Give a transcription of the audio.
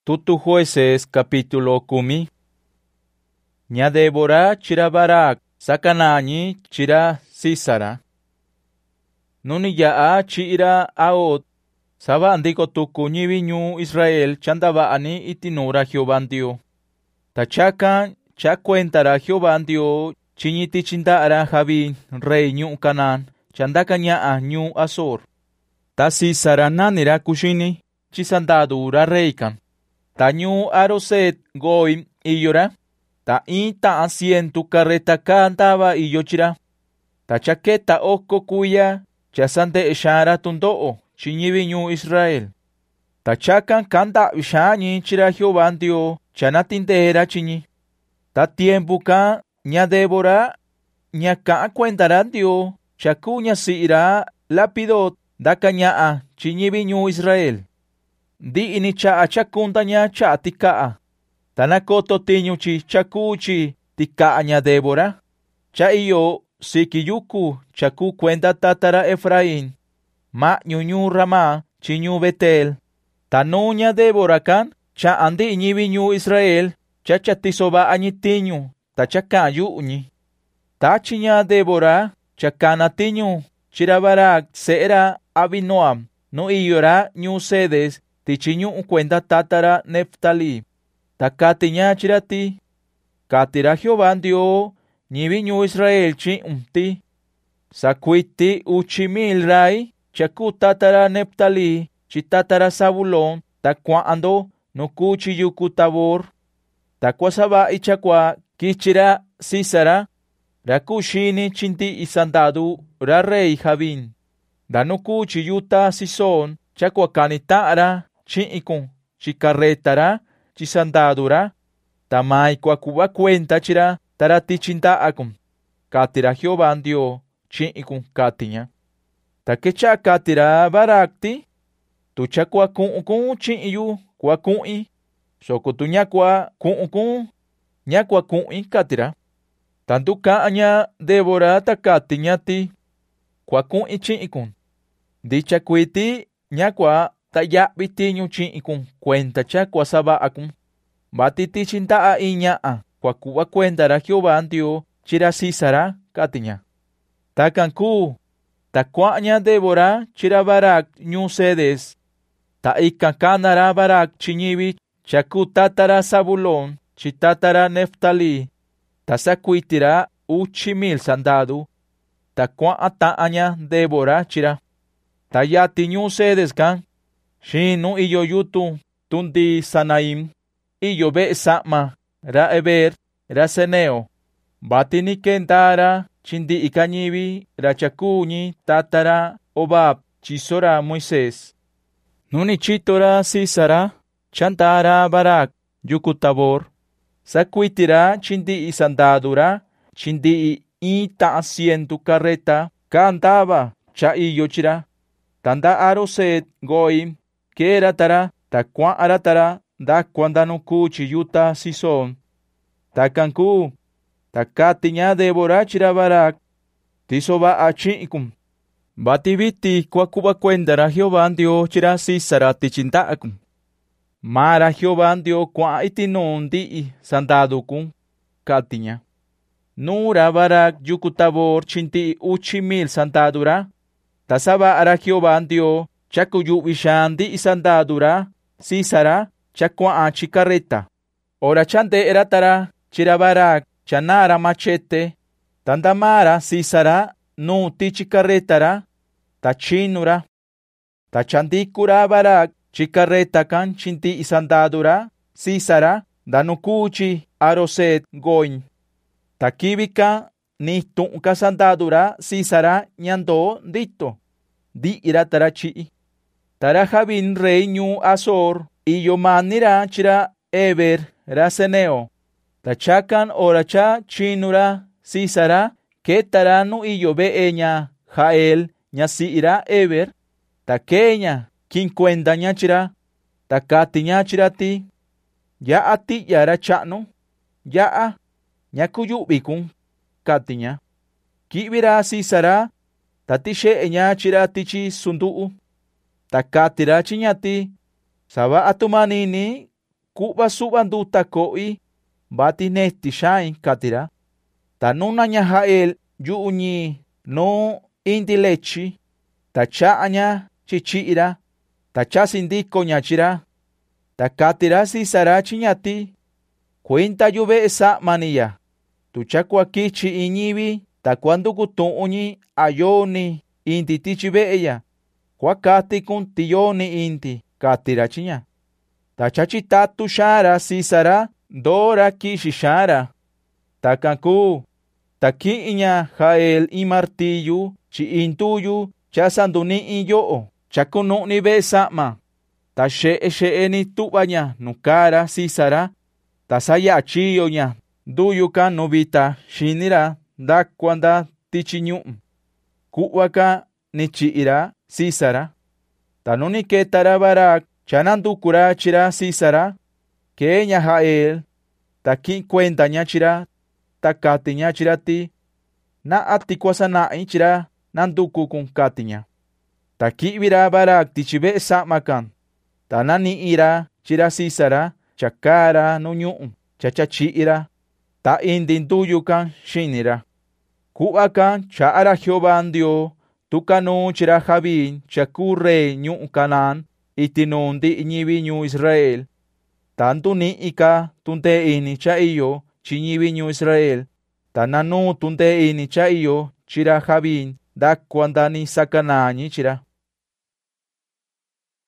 Tutu Jueces capítulo 10. Ña Débora chira Barak sakanañi chira Sísara. Nuni yaa chira Aot. Saba andiko tuku ñiviñu Israel chandabaani itinura Jehová Dios. Tachakan chacuentara Jehová Dios chiñiti chindara Javín rey ñu Canaán chandaka ñaa ñu Azor. Ta Sísara nanira kushini chisandadura reykan. Ta ñu Aroset goim iyora. Ta ita asientu carreta cantaba iyochira. Ta chaqueta oko kuya chasante eshara tundoo chiñivi ñu Israel. Ta chakan kanda ishani chira Jehová Dios chanatindera chiñi. Ta tiempo ka ña Débora ña ka cuentará Dios chakuña siira lapidot daka ñaa chiñivi ñu Israel. Di ini cha chakunda ña cha tikaa. Tanakoto tiñuchi chakuchi tikaa ña Débora. Cha iyo sikiyuku chaku cuenta tatara Efraín. Ma ñuñu Ramá chiñu Betel. Tanuña Débora kan cha andi ñivi ñu Israel cha chatisoba añitiñu ta chakayu uñi. Ta chiña Débora chakana tiñu chira Barak seera Abinoam no iyora ñu Sedes tichiñu cuenta tatara Neftalí. Takatiña chirati. Katira Jehová Dios ñivi ñu Israel chi umti. Sakuiti 8,000 rai chaku tatara Neftalí chi tatara Zabulón tacuando no kuchi yuku Tabor. Tacuasaba ichakwa kichira Sísara. Rakushini chinti isandadu ra rey Javín. Danu kuchi yuta Sison chakuakanitara chiikun chikarretara chisandadura. Tamai kuakuba cuenta chira tarati chintaakum. Katira Jehová Dios chiikun katiña. Takecha katira Barakti. Tucha kuakun chiiyu kuakui. Sokutuña kuakun ña kuakui katira. Tantu kaaña Débora takatiña ti. Kuakui chiikun. Dicha kuiti ña kua tayabi tiñu chiikun cuenta cha kuasaba akun. Batiti chintaa iñaa kuakuba cuentara Jehová Dios chira Sísara katiña. Takanku takuaña Débora chira Barak ñu Sedes. Ta ikankanara Barak chiñivi chaku tatara Zabulón chitatara Neftalí. Ta sakuitira 8,000 sandadu. Takua taaña Débora chira. Ta yati ñu Sedes kan. Shinu iyo yutu tundi Sanaim. Iyo be sama ra Eber ra Seneo. Batini kentara chindi ikañivi ra chakuñi tatara Obab chisora Moisés. Nuni chitora Sísara chantara Barak yuku Tabor. Sakuitira chindi isandadura chindi ita asientu carreta cantaba cha iyo chira. Tanda Aroset goim kera tara takwa aratara da cuandano kuchi yuta Sison. Takanku takatiña Débora chira Barak tisoba achiikum. Bativiti kuakuba cuendara Jehová Dios chira Sísara tichintaakum. Mara Jehová Dios kua itinun di sandadukun katiña. Nura Barak yuku Tabor chinti 8,000 sandadura. Tasaba ara Jehová Dios chakuyu vishan di sandadura Sísara chakua chikarreta. Ora chante eratara chira Barak chanara machete. Tandamara Sísara no tichikarretara tachinura. Tachandikura Barak chikarreta kan chinti isandadura Sísara danukuchi Aroset goin. Takibika ni tunka sandadura Sísara ñando dito. Di iratara chi. Tara Javín rey ñu Azor. Iyo manira chira Eber ra Seneo. Tachakan oracha chinura Sísara ketaranu iyo beeña Jael ña siira Eber. Takeña quincuenta ña chira. Takati ña chirati. Ya ati yara chano. Ya ña kuyubikun katiña. Kibira Sísara tatishe ña chiratichi sunduu. Takatira chiñati. Saba atumanini ku'va su'va nduta ko'i vati neti xain katira. Ta nuna ña Jael yu'u ñi nu indi lechi, ta cha'a ña chichi'ira, ta chasi ndiko ña chira. Ta katira Sísara chi ñati, cuenta yu ve'e sa'ma niya, tu chakua kichi iñivi ta cuanduku tu'un ñi ayoni indi tichi ve'eya, cuacati kun tiyoni indi, katira chi ña. Ta chachitatu xara Sísara ndora kixi xara. Ta kanku, ta ki'i ña Jael in martillu chi intuyu cha sanduni'i yo'o chakunu'ni ve'e sa'ma. Ta xe'e ni tu'va ña nu kara Sísara, ta saya'a chiyo ña nduyu ka nu vita xinira nda kuanda tichi ñu'u. Ku'va ka ni chi'ira Sísara. Ta nu ni ketara Barac cha nandukura chira Sísara, kee ña Jael, ta ki'i cuenta ña chira, ta kati ña chira ti, na'a ti kuasana'i chira nanduku kun kati ña. Ta ki'vira Barac tichi ve'e sa'ma kan, ta nani'ira chira Sísara cha kara nu ñu'u cha chachi'ira, ta indi nduyu kan xinira. Ku'va kan cha'ara Jehová Ndyoo tukanu chira Jabin cha kuu rey ñu'u Canaán iti nuu ndi'i ñivi ñuu Israel. Ta nduni'i ka tundee ini cha iyo chi ñivi ñuu Israel, ta nanuu tundee ini cha iyo chira Jabin nda kuanda ni sakana ñi chira.